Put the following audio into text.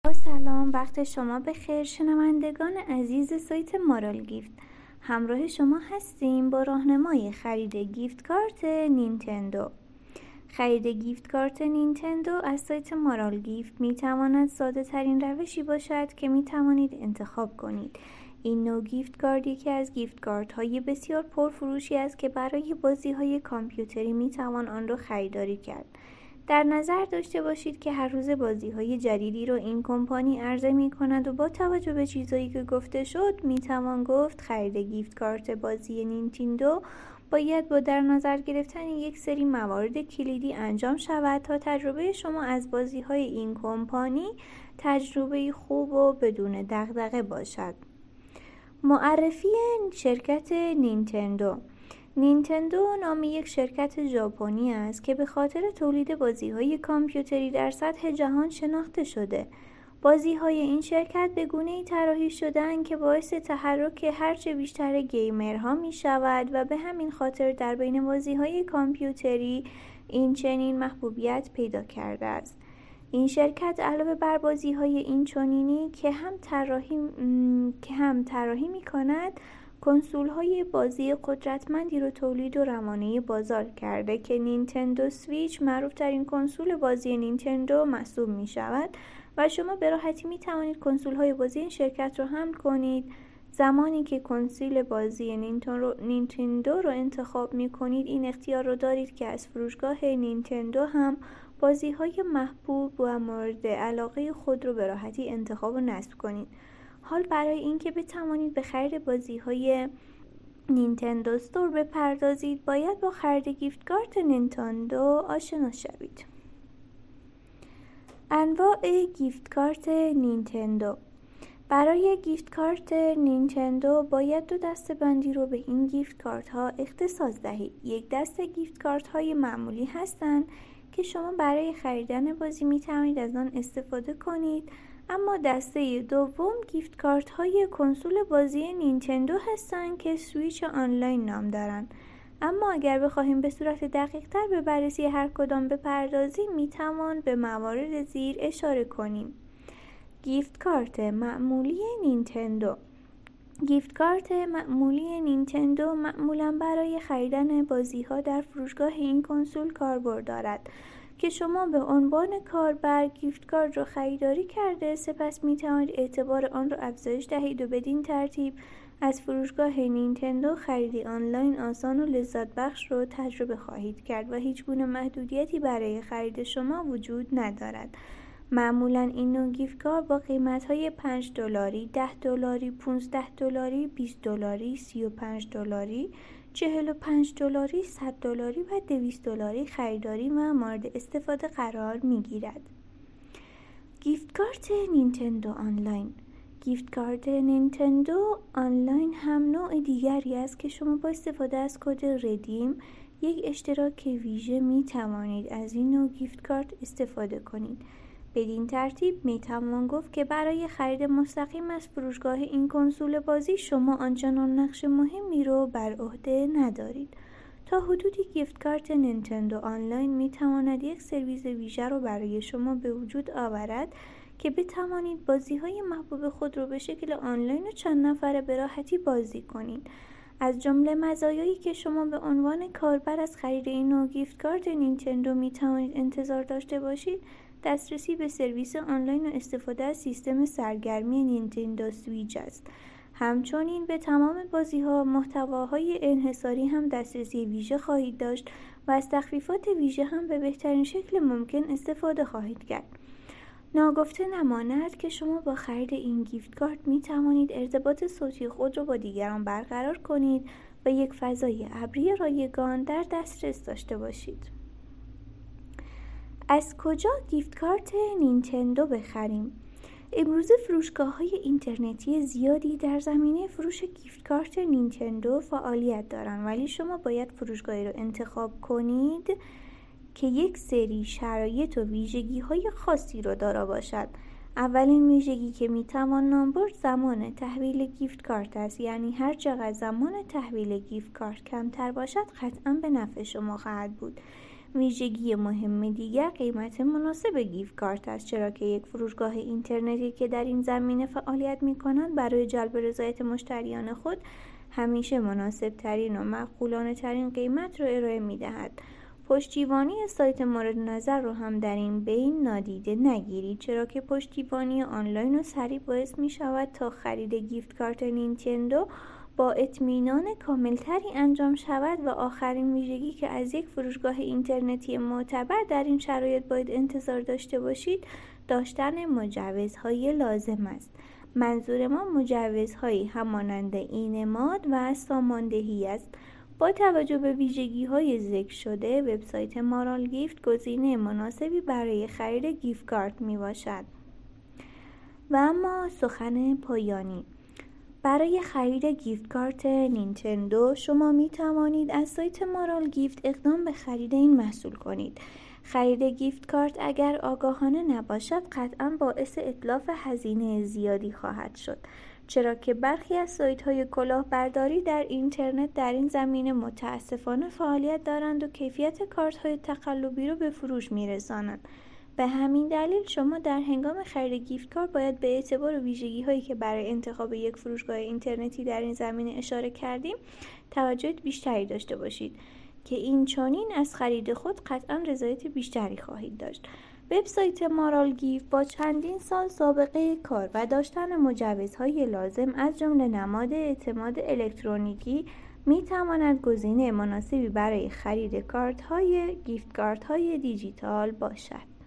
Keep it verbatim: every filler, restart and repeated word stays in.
سلام، وقت شما بخیر شنوندگان عزیز سایت مارال گیفت. همراه شما هستیم با راهنمای خرید گیفت کارت نینتندو. خرید گیفت کارت نینتندو از سایت مارال گیفت می تواند ساده ترین روشی باشد که می توانید انتخاب کنید. این نوع گیفت کارت یکی از گیفت کارت های بسیار پرفروشی است که برای بازی های کامپیوتری می توان آن را خریداری کرد. در نظر داشته باشید که هر روز بازی‌های جدیدی رو این کمپانی عرضه می‌کند و با توجه به چیزایی که گفته شد می‌توان گفت خرید گیفت کارت بازی نینتندو باید با در نظر گرفتن یک سری موارد کلیدی انجام شود تا تجربه شما از بازی‌های این کمپانی تجربه خوب و بدون دغدغه باشد. معرفی شرکت نینتندو. نینتندو نام یک شرکت ژاپنی است که به خاطر تولید بازی‌های کامپیوتری در سطح جهان شناخته شده. بازی‌های این شرکت به گونه‌ای طراحی شده‌اند که باعث تحرک هرچه بیشتر گیمرها می‌شود و به همین خاطر در بین بازی‌های کامپیوتری این چنین محبوبیت پیدا کرده است. این شرکت علاوه بر بازی‌های این چنینی که هم طراحی م... که هم طراحی می‌کند، کنسول‌های بازی قدرتمندی رو تولید و روانه بازار کرده که نینتندو سویچ معروف‌ترین کنسول بازی نینتندو محسوب می‌شود و شما به راحتی می‌توانید کنسول‌های بازی این شرکت رو حمل کنید. زمانی که کنسول بازی نینتندو رو انتخاب می‌کنید، این اختیار رو دارید که از فروشگاه نینتندو هم بازی‌های محبوب و مورد علاقه خود رو به راحتی انتخاب و نصب کنید. حال برای اینکه بتوانید به خرید بازی‌های نینتندو استور بپردازید، باید با خرید گیفت کارت نینتندو آشنا شوید. انواع گیفت کارت نینتندو. برای گیفت کارت نینتندو باید دو دسته بندی رو به این گیفت کارت ها اختصاص دهید. یک دسته گیفت کارت های معمولی هستند که شما برای خریدن بازی می توانید از آن استفاده کنید، اما دسته دوم گیفت کارت های کنسول بازی نینتندو هستند که سویچ آنلاین نام دارند. اما اگر بخواهیم به صورت دقیق تر به بررسی هر کدام بپردازیم، می توان به موارد زیر اشاره کنیم. گیفت کارت معمولی نینتندو. گیفت کارت معمولی نینتندو معمولاً برای خریدن بازی‌ها در فروشگاه این کنسول کاربرد دارد که شما به عنوان کاربر گیفت کارت را خریداری کرده، سپس می توانید اعتبار آن را افزایش دهید و بدین ترتیب از فروشگاه نینتندو خرید آنلاین آسان و لذت بخش را تجربه خواهید کرد و هیچ گونه محدودیتی برای خرید شما وجود ندارد. معمولاً این نوع گیفت کارت با قیمت‌های پنج دلاری، ده دلاری، پانزده دلاری، بیست دلاری، سی و پنج دلاری، چهل و پنج دلاری، صد دلاری و دویست دلاری خریداری و مورد استفاده قرار می‌گیرد. گیفت کارت نینتندو آنلاین. گیفت کارت نینتندو آنلاین هم نوع دیگری است که شما با استفاده از کد ردیم، یک اشتراک ویژه می توانید از این نوع گیفت کارت استفاده کنید. بدین ترتیب می توان گفت که برای خرید مستقیم از فروشگاه این کنسول بازی شما آنچنان نقش مهمی رو بر عهده ندارید. تا حدودی گیفت کارت نینتندو آنلاین می تواند یک سرویس ویژه رو برای شما به وجود آورد که بتوانید بازی‌های محبوب خود رو به شکل آنلاین و چند نفره به راحتی بازی کنید. از جمله مزایایی که شما به عنوان کاربر از خرید این نوع گیفت کارت نینتندو می توانید انتظار داشته باشید، دسترسی به سرویس آنلاین و استفاده از سیستم سرگرمی نینتندو سویچ است. همچنین به تمام بازی‌ها محتواهای انحصاری هم دسترسی ویژه خواهید داشت و از تخفیفات ویژه هم به بهترین شکل ممکن استفاده خواهید کرد. ناگفته نماند که شما با خرید این گیفت کارت می توانید ارتباط صوتی خود را با دیگران برقرار کنید و یک فضای ابری رایگان در دسترس داشته باشید. از کجا گیفت کارت نینتندو بخریم؟ امروزه فروشگاه‌های اینترنتی زیادی در زمینه فروش گیفت کارت نینتندو فعالیت دارند، ولی شما باید فروشگاهی رو انتخاب کنید که یک سری شرایط و ویژگی‌های خاصی رو دارا باشد. اولین ویژگی که میتوان نام برد زمان تحویل گیفت کارت است، یعنی هر چقدر زمان تحویل گیفت کارت کمتر باشد قطعاً به نفع شما خواهد بود. ویژگی مهم دیگر قیمت مناسب گیفت کارت است، چرا که یک فروشگاه اینترنتی که در این زمینه فعالیت می‌کند برای جلب رضایت مشتریان خود همیشه مناسب ترین و معقولانه ترین قیمت را ارائه می‌دهد. پشتیبانی سایت مورد نظر رو هم در این بین نادیده نگیرید، چرا که پشتیبانی آنلاین و سریع باعث می شود تا خرید گیفت کارت نینتندو با اطمینان کاملتری انجام شود. و آخرین ویژگی که از یک فروشگاه اینترنتی معتبر در این شرایط باید انتظار داشته باشید داشتن مجوزهای لازم است. منظور ما مجوزهایی همانند اینماد و ساماندهی است. با توجه به ویژگی‌های ذکر شده، وبسایت مارال گیفت گزینه مناسبی برای خرید گیفت کارت میباشد. و اما سخن پایانی: برای خرید گیفت کارت نینتندو شما می توانید از سایت مارال گیفت اقدام به خرید این محصول کنید. خرید گیفت کارت اگر آگاهانه نباشد قطعاً باعث اتلاف هزینه زیادی خواهد شد، چرا که برخی از سایت‌های کلاهبرداری در اینترنت در این زمینه متاسفانه فعالیت دارند و کیفیت کارت‌های تقلبی را به فروش می‌رسانند. به همین دلیل شما در هنگام خرید گیفت کارت باید به اعتبار ویژگی‌هایی که برای انتخاب یک فروشگاه اینترنتی در این زمینه اشاره کردیم توجه بیشتری داشته باشید که این چنین از خرید خود قطعاً رضایت بیشتری خواهید داشت. وبسایت مارال گیفت با چندین سال سابقه کار و داشتن مجوزهای لازم از جمله نماد اعتماد الکترونیکی می تواند گزینه مناسبی برای خرید کارت‌های گیفت کارت‌های دیجیتال باشد.